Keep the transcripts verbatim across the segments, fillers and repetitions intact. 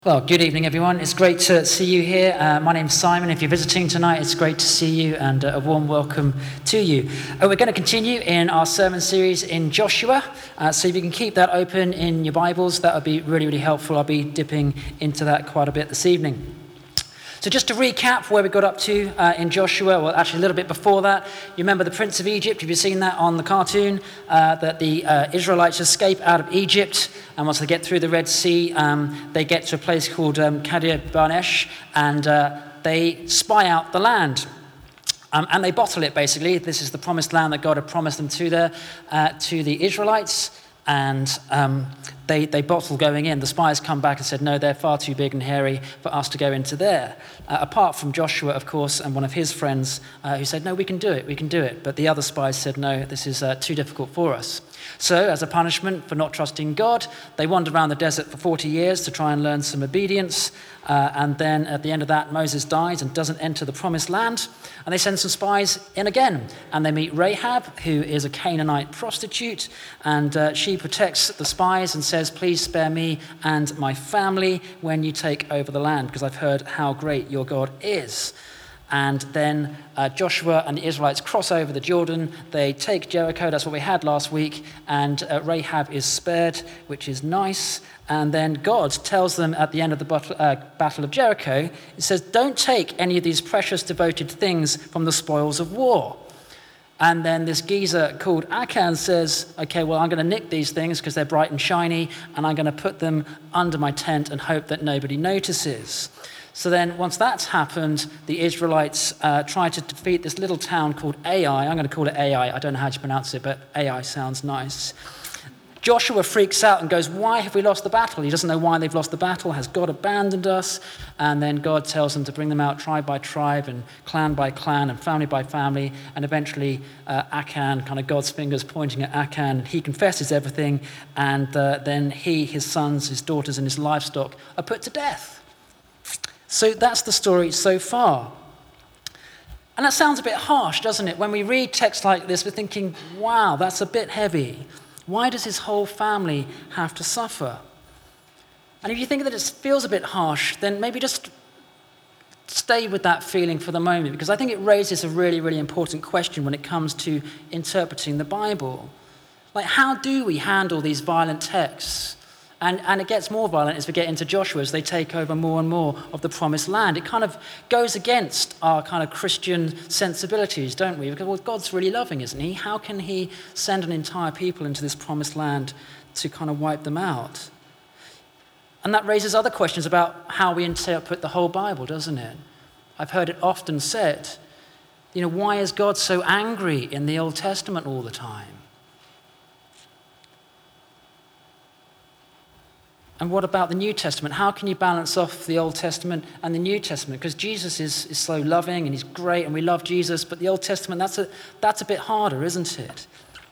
Well, good evening, everyone. It's great to see you here. Uh, my name's Simon. If you're visiting tonight, it's great to see you and uh, a warm welcome to you. Uh, we're going to continue in our sermon series in Joshua. Uh, so if you can keep that open in your Bibles, that would be really, really helpful. I'll be dipping into that quite a bit this evening. So just to recap where we got up to uh, in Joshua, well, actually a little bit before that, you remember the Prince of Egypt? Have you seen that on the cartoon? Uh, that the uh, Israelites escape out of Egypt, and once they get through the Red Sea, um, they get to a place called um, Kadesh Barnea, and uh, they spy out the land. Um, and they bottle it, basically. This is the promised land that God had promised them to, the, uh, to the Israelites. And um, they, they bottle going in. The spies come back and said, no, they're far too big and hairy for us to go into there. Uh, apart from Joshua, of course, and one of his friends uh, who said, no, we can do it, we can do it. But the other spies said, no, this is uh, too difficult for us. So as a punishment for not trusting God, they wandered around the desert for forty years to try and learn some obedience. Uh, and then at the end of that, Moses dies and doesn't enter the promised land. And they send some spies in again. And they meet Rahab, who is a Canaanite prostitute. And uh, she protects the spies and says, please spare me and my family when you take over the land, because I've heard how great your God is. And then uh, Joshua and the Israelites cross over the Jordan. They take Jericho. That's what we had last week. And uh, Rahab is spared, which is nice. And then God tells them at the end of the battle, uh, battle of Jericho, it says, don't take any of these precious devoted things from the spoils of war. And then this geezer called Achan says, okay, well, I'm going to nick these things because they're bright and shiny, and I'm going to put them under my tent and hope that nobody notices. So then once that's happened, the Israelites uh, try to defeat this little town called Ai. I'm going to call it Ai. I don't know how to pronounce it, but Ai sounds nice. Joshua freaks out and goes, why have we lost the battle? He doesn't know why they've lost the battle. Has God abandoned us? And then God tells them to bring them out tribe by tribe and clan by clan and family by family. And eventually uh, Achan, kind of God's fingers pointing at Achan, he confesses everything. And uh, then he, his sons, his daughters, and his livestock are put to death. So that's the story so far. And that sounds a bit harsh, doesn't it? When we read texts like this, we're thinking, wow, that's a bit heavy. Why does his whole family have to suffer? And if you think that it feels a bit harsh, then maybe just stay with that feeling for the moment, because I think it raises a really, really important question when it comes to interpreting the Bible. Like, how do we handle these violent texts? And, and it gets more violent as we get into Joshua, as they take over more and more of the promised land. It kind of goes against our kind of Christian sensibilities, don't we? Because, well, God's really loving, isn't he? How can he send an entire people into this promised land to kind of wipe them out? And that raises other questions about how we interpret the whole Bible, doesn't it? I've heard it often said, you know, why is God so angry in the Old Testament all the time? And what about the New Testament? How can you balance off the Old Testament and the New Testament? Because Jesus is, is so loving and he's great and we love Jesus, but the Old Testament, that's a, that's a bit harder, isn't it?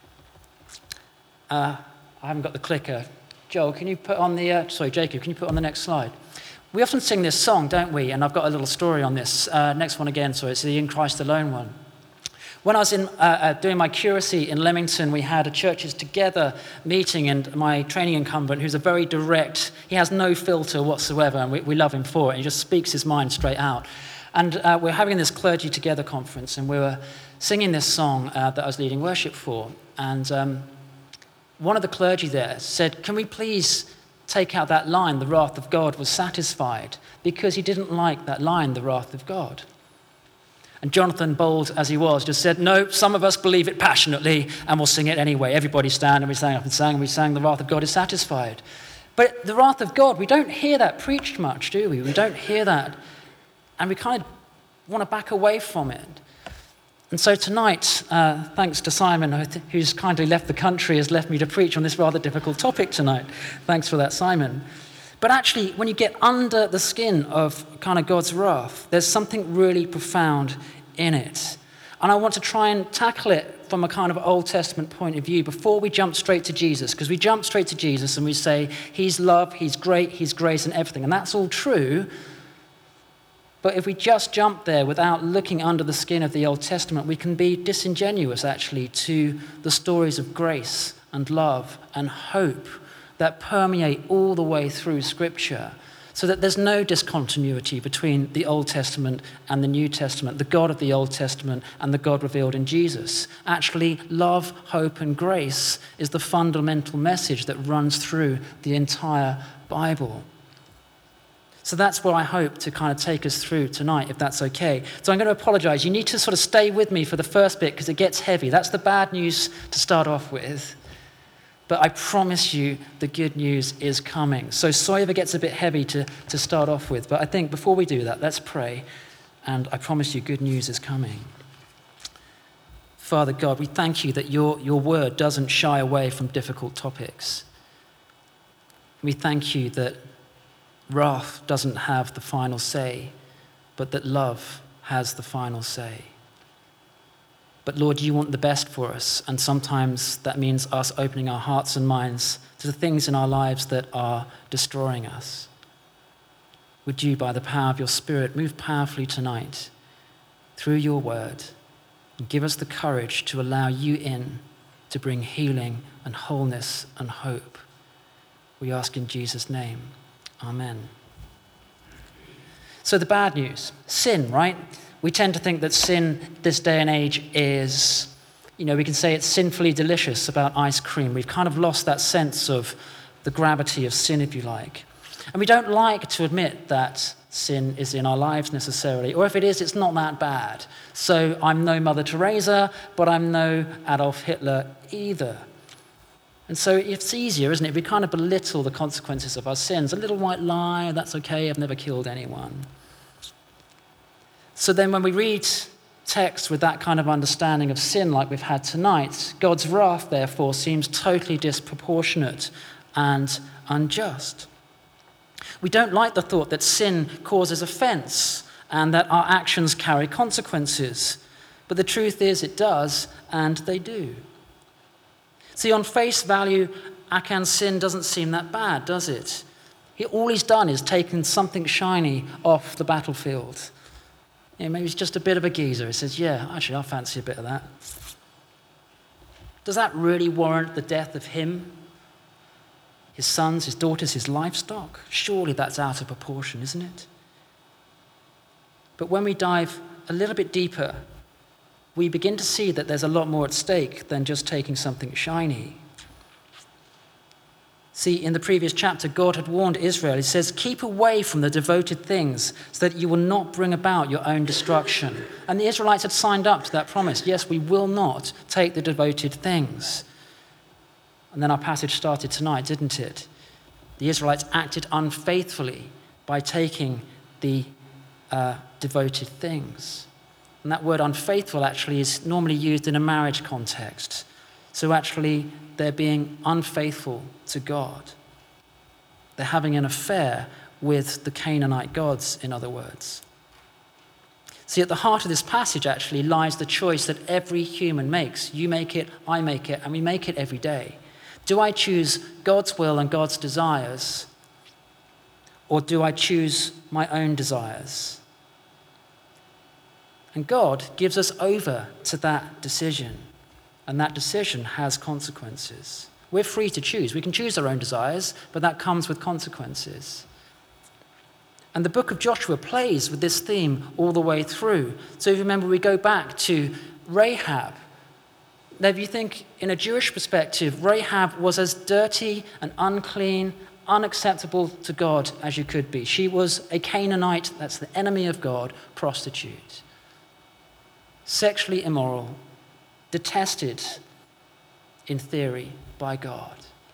Uh, I haven't got the clicker. Joel, can you put on the, uh, sorry, Jacob, can you put on the next slide? We often sing this song, don't we? And I've got a little story on this. Uh, next one again, sorry, it's the In Christ Alone one. When I was in, uh, uh, doing my curacy in Leamington, we had a Churches Together meeting, and my training incumbent, who's a very direct, he has no filter whatsoever, and we, we love him for it. He just speaks his mind straight out. And uh, we're having this Clergy Together conference, and we were singing this song uh, that I was leading worship for. And um, one of the clergy there said, can we please take out that line, the wrath of God was satisfied, because he didn't like that line, the wrath of God. And Jonathan, bold as he was, just said, no, some of us believe it passionately and we'll sing it anyway. Everybody stand, and we sang up and sang, and we sang, the wrath of God is satisfied. But the wrath of God, we don't hear that preached much, do we? We don't hear that. And we kind of want to back away from it. And so tonight, uh, thanks to Simon, who's kindly left the country, has left me to preach on this rather difficult topic tonight. Thanks for that, Simon. But actually, when you get under the skin of kind of God's wrath, there's something really profound in it. And I want to try and tackle it from a kind of Old Testament point of view before we jump straight to Jesus. Because we jump straight to Jesus and we say, he's love, he's great, he's grace and everything. And that's all true. But if we just jump there without looking under the skin of the Old Testament, we can be disingenuous, actually, to the stories of grace and love and hope that permeate all the way through Scripture. so that there's no discontinuity between the Old Testament and the New Testament, the God of the Old Testament and the God revealed in Jesus. Actually, love, hope, and grace is the fundamental message that runs through the entire Bible. So that's what I hope to kind of take us through tonight, if that's okay. So I'm going to apologize. You need to sort of stay with me for the first bit because it gets heavy. That's the bad news to start off with. But I promise you the good news is coming. So sorry if it gets a bit heavy to, to start off with. But I think before we do that, let's pray. And I promise you good news is coming. Father God, we thank you that your, your word doesn't shy away from difficult topics. We thank you that wrath doesn't have the final say, but that love has the final say. But Lord, you want the best for us, and sometimes that means us opening our hearts and minds to the things in our lives that are destroying us. Would you, by the power of your Spirit, move powerfully tonight through your word and give us the courage to allow you in to bring healing and wholeness and hope. We ask in Jesus' name. Amen. So the bad news, sin, right? We tend to think that sin this day and age is, you know, we can say it's sinfully delicious about ice cream. We've kind of lost that sense of the gravity of sin, if you like. And we don't like to admit that sin is in our lives necessarily, or if it is, it's not that bad. So I'm no Mother Teresa, but I'm no Adolf Hitler either. And so it's easier, isn't it? We kind of belittle the consequences of our sins. A little white lie, that's okay, I've never killed anyone. So then when we read text with that kind of understanding of sin like we've had tonight, God's wrath, therefore, seems totally disproportionate and unjust. We don't like the thought that sin causes offense and that our actions carry consequences. But the truth is it does, and they do. See, on face value, Achan's sin doesn't seem that bad, does it? He, all he's done is taken something shiny off the battlefield. You know, maybe he's just a bit of a geezer. He says, yeah, actually, I fancy a bit of that. Does that really warrant the death of him, his sons, his daughters, his livestock? Surely that's out of proportion, isn't it? But when we dive a little bit deeper, we begin to see that there's a lot more at stake than just taking something shiny. See, in the previous chapter, God had warned Israel. He says, keep away from the devoted things so that you will not bring about your own destruction. And the Israelites had signed up to that promise. Yes, we will not take the devoted things. And then our passage started tonight, didn't it? The Israelites acted unfaithfully by taking the uh, devoted things. And that word unfaithful actually is normally used in a marriage context. So actually, they're being unfaithful to God. They're having an affair with the Canaanite gods, in other words. See, at the heart of this passage actually lies the choice that every human makes. You make it, I make it, and we make it every day. Do I choose God's will and God's desires, or do I choose my own desires? And God gives us over to that decision. And that decision has consequences. We're free to choose. We can choose our own desires, but that comes with consequences. And the book of Joshua plays with this theme all the way through. So if you remember, we go back to Rahab. Now, if you think in a Jewish perspective, Rahab was as dirty and unclean, unacceptable to God as you could be. She was a Canaanite, that's the enemy of God, prostitute. Sexually immoral, detested, in theory, by God.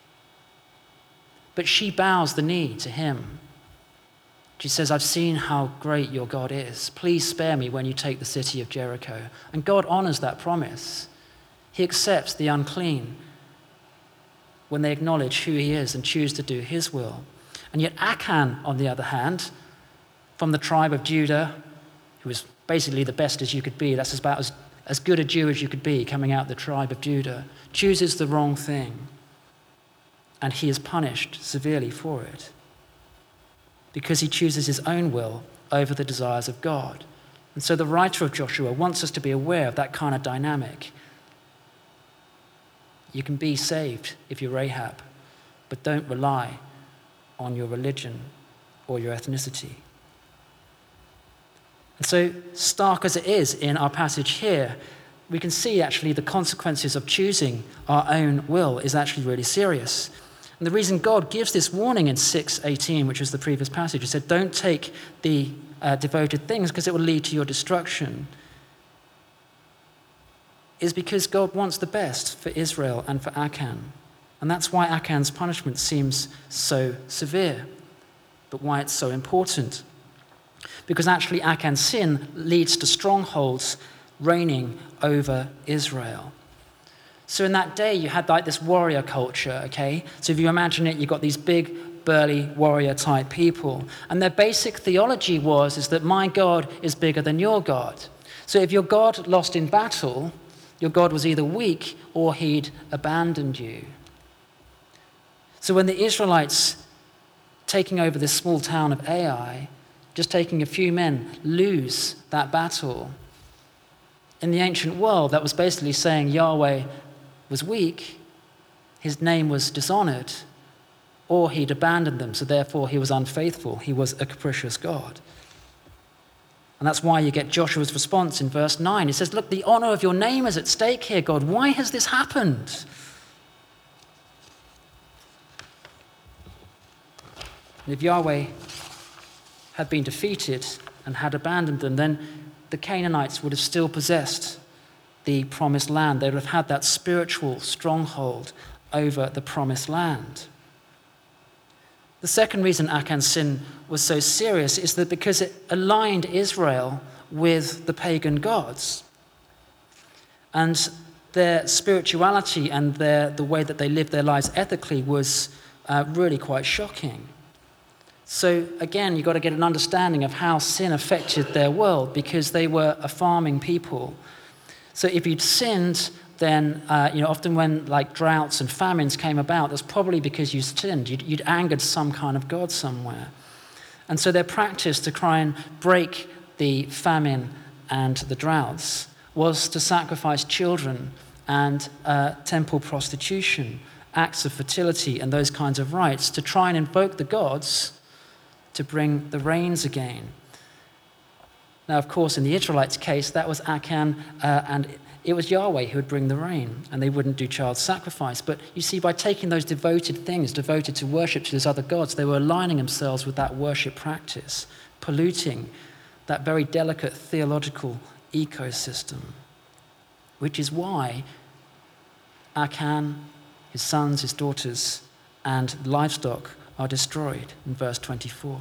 But she bows the knee to him. She says, I've seen how great your God is. Please spare me when you take the city of Jericho. And God honors that promise. He accepts the unclean when they acknowledge who he is and choose to do his will. And yet Achan, on the other hand, from the tribe of Judah, who was basically the best as you could be, that's about as as good a Jew as you could be coming out of the tribe of Judah, chooses the wrong thing. And he is punished severely for it because he chooses his own will over the desires of God. And so the writer of Joshua wants us to be aware of that kind of dynamic. You can be saved if you're Rahab, but don't rely on your religion or your ethnicity. And so, stark as it is in our passage here, we can see actually the consequences of choosing our own will is actually really serious. And the reason God gives this warning in six eighteen, which was the previous passage, he said, don't take the uh, devoted things because it will lead to your destruction, is because God wants the best for Israel and for Achan. And that's why Achan's punishment seems so severe, but why it's so important. Because actually Achan's sin leads to strongholds reigning over Israel. So in that day, you had like this warrior culture, okay? So if you imagine it, you've got these big, burly, warrior-type people. And their basic theology was is that my God is bigger than your God. So if your God lost in battle, your God was either weak or he'd abandoned you. So when the Israelites, taking over this small town of Ai, just taking a few men, lose that battle, in the ancient world, that was basically saying Yahweh was weak, his name was dishonored, or he'd abandoned them, so therefore he was unfaithful. He was a capricious God. And that's why you get Joshua's response in verse nine. He says, look, the honor of your name is at stake here, God. Why has this happened? And if Yahweh had been defeated and had abandoned them, then the Canaanites would have still possessed the promised land. They would have had that spiritual stronghold over the promised land. The second reason Achan's sin was so serious is that because it aligned Israel with the pagan gods. And their spirituality and their, the way that they lived their lives ethically was uh, really quite shocking. So again, you've got to get an understanding of how sin affected their world, because they were a farming people. So if you'd sinned, then uh, you know often when like droughts and famines came about, that's probably because you sinned. You'd, you'd angered some kind of god somewhere. And so their practice to try and break the famine and the droughts was to sacrifice children and uh, temple prostitution, acts of fertility and those kinds of rites to try and invoke the gods to bring the rains again. Now, of course, in the Israelites' case, that was Achan, uh, and it was Yahweh who would bring the rain, and they wouldn't do child sacrifice. But you see, by taking those devoted things, devoted to worship to those other gods, they were aligning themselves with that worship practice, polluting that very delicate theological ecosystem, which is why Achan, his sons, his daughters, and livestock are destroyed in verse twenty-four.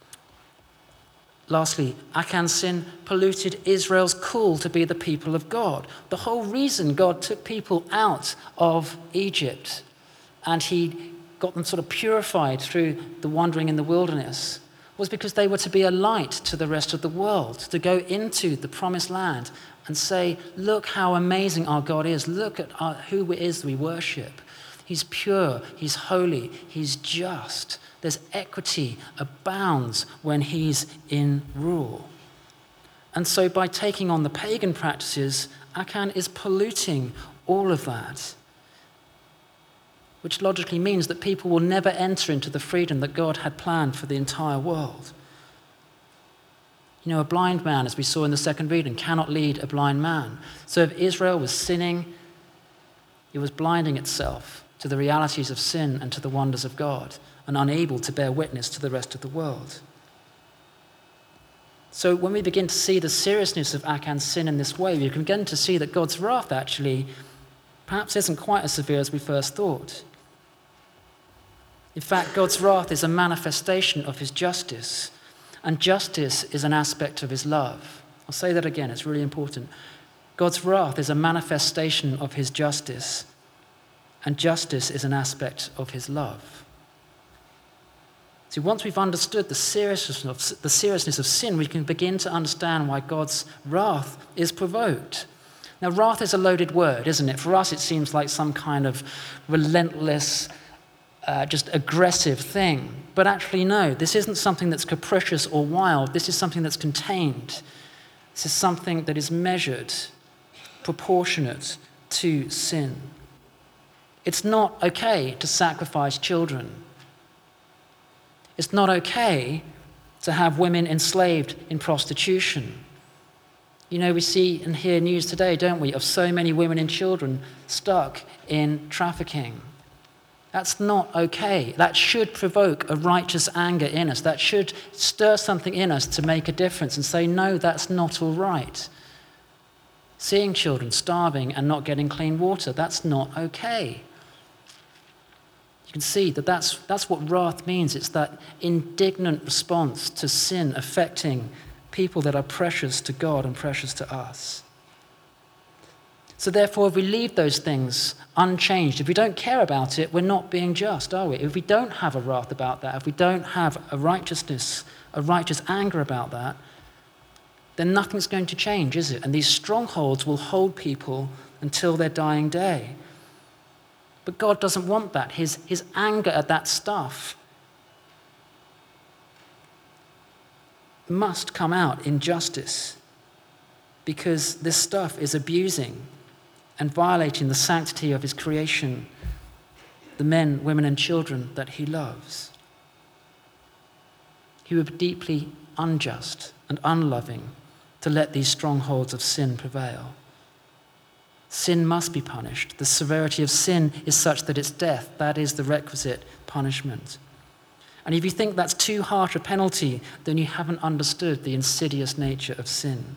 Lastly, Achan's sin polluted Israel's call to be the people of God. The whole reason God took people out of Egypt and he got them sort of purified through the wandering in the wilderness was because they were to be a light to the rest of the world, to go into the promised land and say, look how amazing our God is. Look at our, who it is we worship. He's pure, he's holy, he's just. There's equity abounds when he's in rule. And so by taking on the pagan practices, Achan is polluting all of that, which logically means that people will never enter into the freedom that God had planned for the entire world. You know, a blind man, as we saw in the second reading, cannot lead a blind man. So if Israel was sinning, it was blinding itself to the realities of sin and to the wonders of God, and unable to bear witness to the rest of the world. So when we begin to see the seriousness of Achan's sin in this way, we can begin to see that God's wrath actually perhaps isn't quite as severe as we first thought. In fact, God's wrath is a manifestation of his justice, and justice is an aspect of his love. I'll say that again, it's really important. God's wrath is a manifestation of his justice, and justice is an aspect of his love. See, once we've understood the seriousness of, the seriousness of sin, we can begin to understand why God's wrath is provoked. Now, wrath is a loaded word, isn't it? For us, it seems like some kind of relentless, uh, just aggressive thing. But actually, no, this isn't something that's capricious or wild. This is something that's contained. This is something that is measured, proportionate to sin. It's not okay to sacrifice children. It's not okay to have women enslaved in prostitution. You know, we see and hear news today, don't we, of so many women and children stuck in trafficking. That's not okay. That should provoke a righteous anger in us. That should stir something in us to make a difference and say, no, that's not all right. Seeing children starving and not getting clean water, that's not okay. You can see that that's, that's what wrath means. It's that indignant response to sin affecting people that are precious to God and precious to us. So therefore, if we leave those things unchanged, if we don't care about it, we're not being just, are we? If we don't have a wrath about that, if we don't have a righteousness, a righteous anger about that, then nothing's going to change, is it? And these strongholds will hold people until their dying day. But God doesn't want that. His, his anger at that stuff must come out in justice, because this stuff is abusing and violating the sanctity of his creation, the men, women, and children that he loves. He would be deeply unjust and unloving to let these strongholds of sin prevail. Sin must be punished. The severity of sin is such that it's death. That is the requisite punishment. And if you think that's too harsh a penalty, then you haven't understood the insidious nature of sin.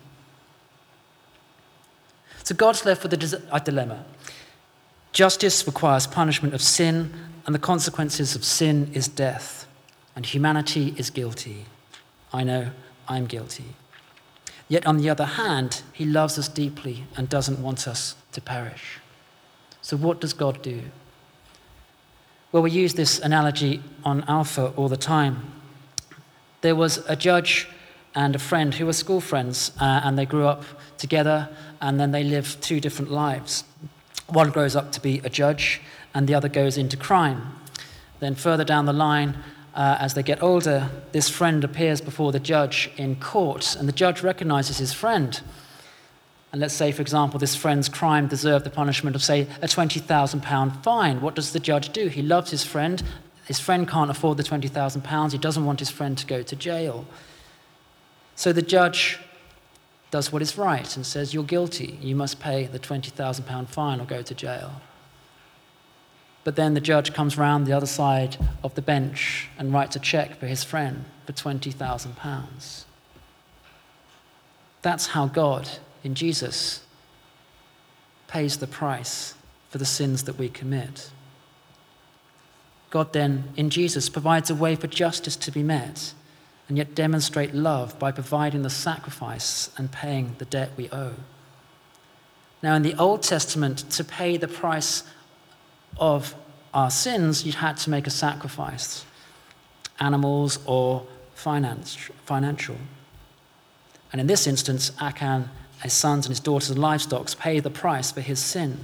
So God's left with a dilemma. Justice requires punishment of sin, and the consequences of sin is death. And humanity is guilty. I know I'm guilty. Yet on the other hand, he loves us deeply and doesn't want us to perish. So what does God do? Well, we use this analogy on Alpha all the time. There was a judge and a friend who were school friends, uh, and they grew up together, and then they lived two different lives. One grows up to be a judge, and the other goes into crime. Then further down the line, uh, as they get older, this friend appears before the judge in court, and the judge recognizes his friend. And let's say, for example, this friend's crime deserved the punishment of, say, a twenty thousand pounds fine. What does the judge do? He loves his friend. His friend can't afford the twenty thousand pounds. He doesn't want his friend to go to jail. So the judge does what is right and says, you're guilty. You must pay the twenty thousand pounds fine or go to jail. But then the judge comes round the other side of the bench and writes a cheque for his friend for twenty thousand pounds. That's how God, in Jesus, pays the price for the sins that we commit. God then, in Jesus, provides a way for justice to be met, and yet demonstrate love by providing the sacrifice and paying the debt we owe. Now, in the Old Testament, to pay the price of our sins, you'd had to make a sacrifice, animals or finance, financial. And in this instance, Achan, his sons and his daughters and livestock pay the price for his sin.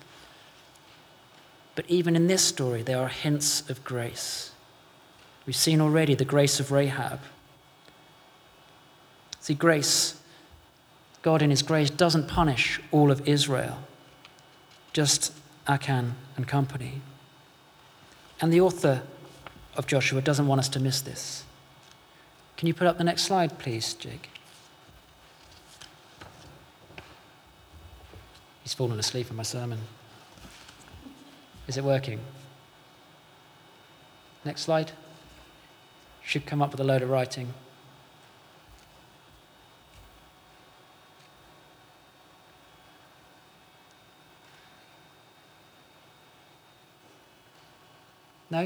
But even in this story, there are hints of grace. We've seen already the grace of Rahab. See, grace, God in his grace doesn't punish all of Israel, just Achan and company. And the author of Joshua doesn't want us to miss this. Can you put up the next slide, please, Jake? He's fallen asleep in my sermon. Is it working? Next slide. Should come up with a load of writing. No?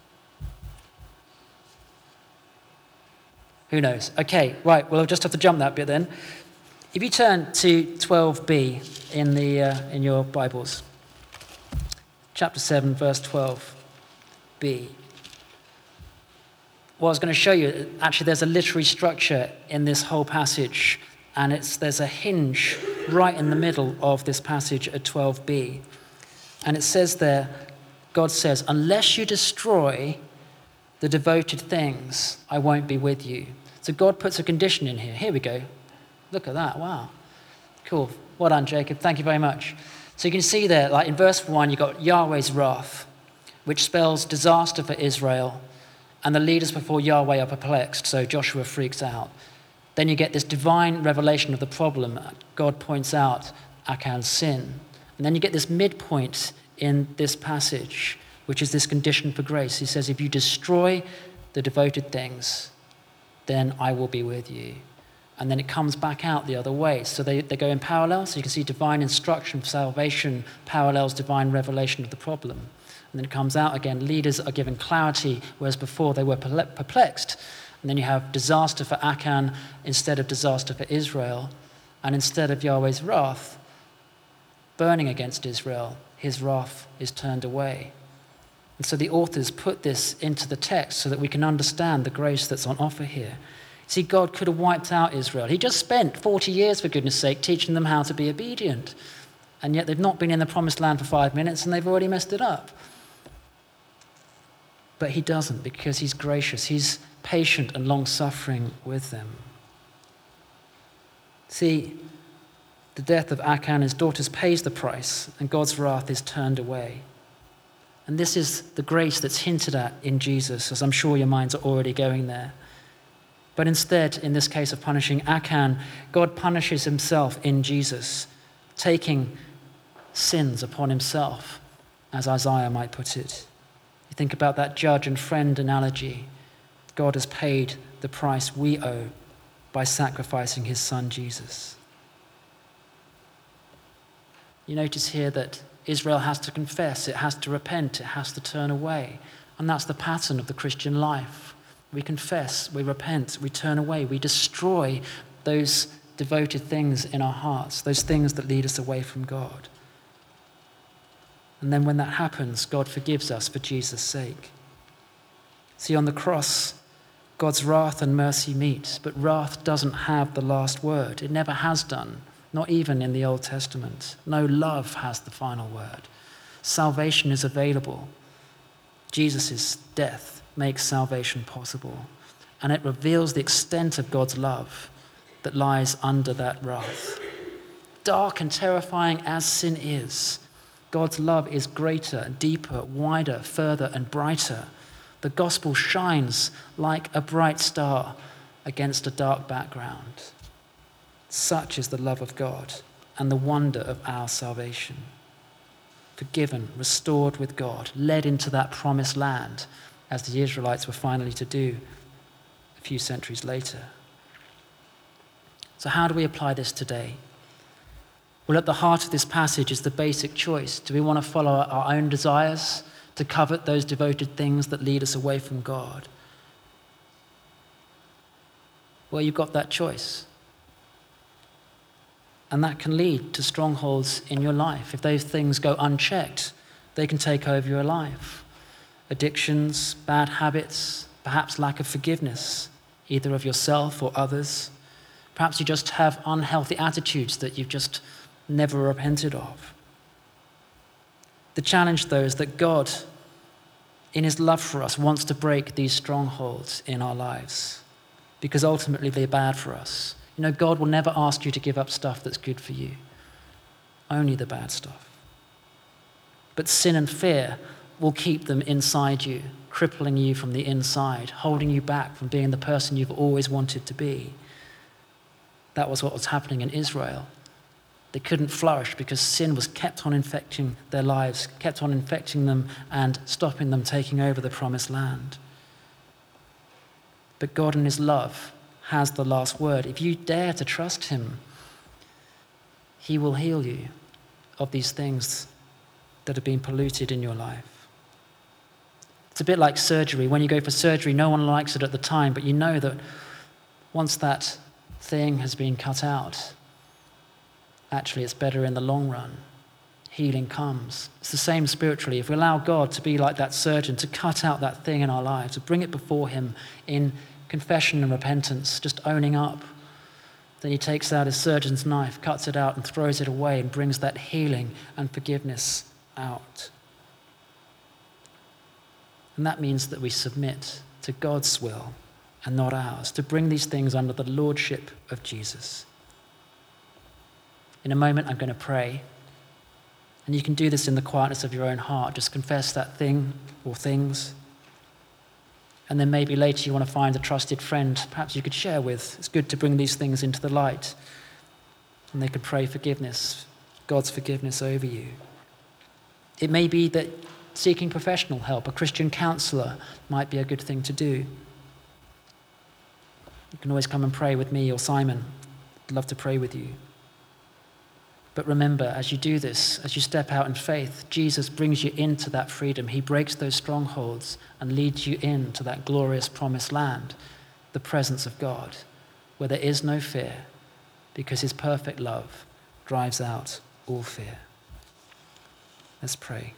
Who knows? Okay, right, well, I'll just have to jump that bit then. If you turn to twelve b in, the, uh, in your Bibles, chapter seven, verse twelve b. What I was going to show you, actually there's a literary structure in this whole passage, and it's there's a hinge right in the middle of this passage at twelve b. And it says there, God says, unless you destroy the devoted things, I won't be with you. So God puts a condition in here. Here we go. Look at that. Wow. Cool. Well done, Jacob. Thank you very much. So you can see there, like in verse one, you've got Yahweh's wrath, which spells disaster for Israel. and the leaders before Yahweh are perplexed, so Joshua freaks out. Then you get this divine revelation of the problem. God points out Achan's sin. And then you get this midpoint in this passage, which is this condition for grace. He says, if you destroy the devoted things, then I will be with you. And then it comes back out the other way. So they, they go in parallel. So you can see divine instruction for salvation parallels divine revelation of the problem. And then it comes out again. Leaders are given clarity, whereas before they were perplexed. And then you have disaster for Achan instead of disaster for Israel. And instead of Yahweh's wrath burning against Israel, his wrath is turned away. And so the authors put this into the text so that we can understand the grace that's on offer here. See, God could have wiped out Israel. He just spent forty years, for goodness sake, teaching them how to be obedient. And yet they've not been in the promised land for five minutes and they've already messed it up. But he doesn't, because he's gracious. He's patient and long-suffering with them. See, the death of Achan, his daughters, pays the price, and God's wrath is turned away. And this is the grace that's hinted at in Jesus, as I'm sure your minds are already going there. But instead, in this case of punishing Achan, God punishes himself in Jesus, taking sins upon himself, as Isaiah might put it. You think about that judge and friend analogy. God has paid the price we owe by sacrificing his son Jesus. You notice here that Israel has to confess, it has to repent, it has to turn away. And that's the pattern of the Christian life. We confess, we repent, we turn away, we destroy those devoted things in our hearts, those things that lead us away from God. And then when that happens, God forgives us for Jesus' sake. See, on the cross, God's wrath and mercy meet, but wrath doesn't have the last word. It never has done, not even in the Old Testament. No, love has the final word. Salvation is available. Jesus' death makes salvation possible, and it reveals the extent of God's love that lies under that wrath. Dark and terrifying as sin is, God's love is greater, deeper, wider, further, and brighter. The gospel shines like a bright star against a dark background. Such is the love of God and the wonder of our salvation. Forgiven, restored with God, led into that promised land, as the Israelites were finally to do a few centuries later. So how do we apply this today? Well, at the heart of this passage is the basic choice. Do we want to follow our own desires, to covet those devoted things that lead us away from God? Well, you've got that choice. And that can lead to strongholds in your life. If those things go unchecked, they can take over your life. Addictions, bad habits, perhaps lack of forgiveness, either of yourself or others. Perhaps you just have unhealthy attitudes that you've just never repented of. The challenge, though, is that God, in his love for us, wants to break these strongholds in our lives, because ultimately they're bad for us. You know, God will never ask you to give up stuff that's good for you, only the bad stuff. But sin and fear will keep them inside you, crippling you from the inside, holding you back from being the person you've always wanted to be. That was what was happening in Israel. They couldn't flourish because sin was kept on infecting their lives, kept on infecting them and stopping them taking over the promised land. But God in his love has the last word. If you dare to trust him, he will heal you of these things that have been polluted in your life. It's a bit like surgery. When you go for surgery, no one likes it at the time, but you know that once that thing has been cut out, actually it's better in the long run. Healing comes. It's the same spiritually. If we allow God to be like that surgeon, to cut out that thing in our lives, to bring it before him in confession and repentance, just owning up, then he takes out his surgeon's knife, cuts it out and throws it away and brings that healing and forgiveness out. And that means that we submit to God's will and not ours, to bring these things under the lordship of Jesus. In a moment, I'm going to pray. And you can do this in the quietness of your own heart. Just confess that thing or things. And then maybe later you want to find a trusted friend, perhaps you could share with. It's good to bring these things into the light. And they could pray forgiveness, God's forgiveness over you. It may be that seeking professional help, a Christian counselor, might be a good thing to do. You can always come and pray with me or Simon. I'd love to pray with you. But remember, as you do this, as you step out in faith, Jesus brings you into that freedom. He breaks those strongholds and leads you into that glorious promised land, the presence of God, where there is no fear, because his perfect love drives out all fear. Let's pray.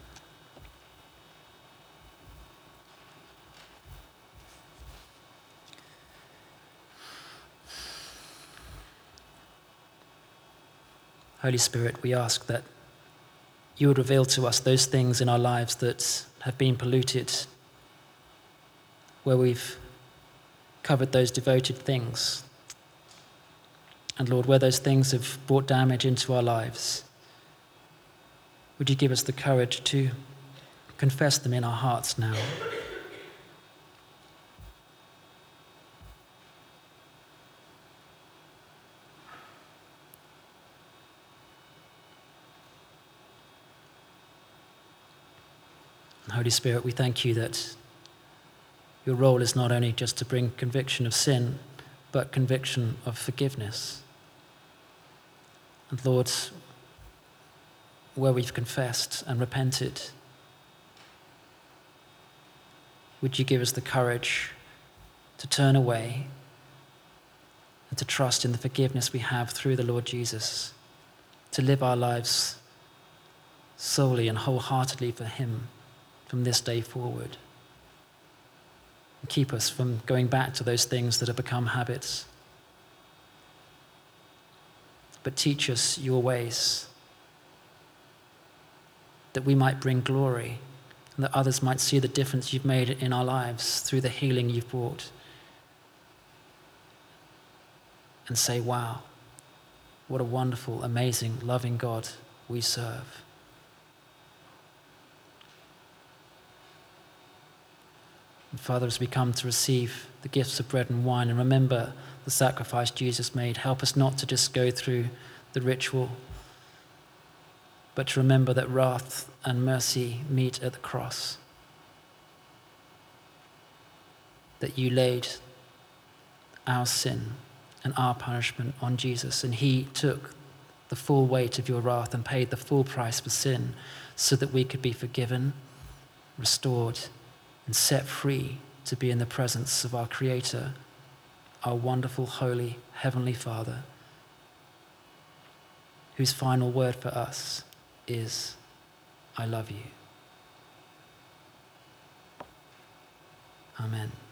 Holy Spirit, we ask that you would reveal to us those things in our lives that have been polluted, where we've covered those devoted things. And Lord, where those things have brought damage into our lives, would you give us the courage to confess them in our hearts now? Holy Spirit, we thank you that your role is not only just to bring conviction of sin, but conviction of forgiveness. And Lord, where we've confessed and repented, would you give us the courage to turn away and to trust in the forgiveness we have through the Lord Jesus, to live our lives solely and wholeheartedly for him from this day forward. And keep us from going back to those things that have become habits. But teach us your ways, that we might bring glory and that others might see the difference you've made in our lives through the healing you've brought. And say, wow, what a wonderful, amazing, loving God we serve. And Father, as we come to receive the gifts of bread and wine and remember the sacrifice Jesus made, help us not to just go through the ritual, but to remember that wrath and mercy meet at the cross. That you laid our sin and our punishment on Jesus, and he took the full weight of your wrath and paid the full price for sin so that we could be forgiven, restored, and set free to be in the presence of our Creator, our wonderful, holy, heavenly Father, whose final word for us is, I love you. Amen.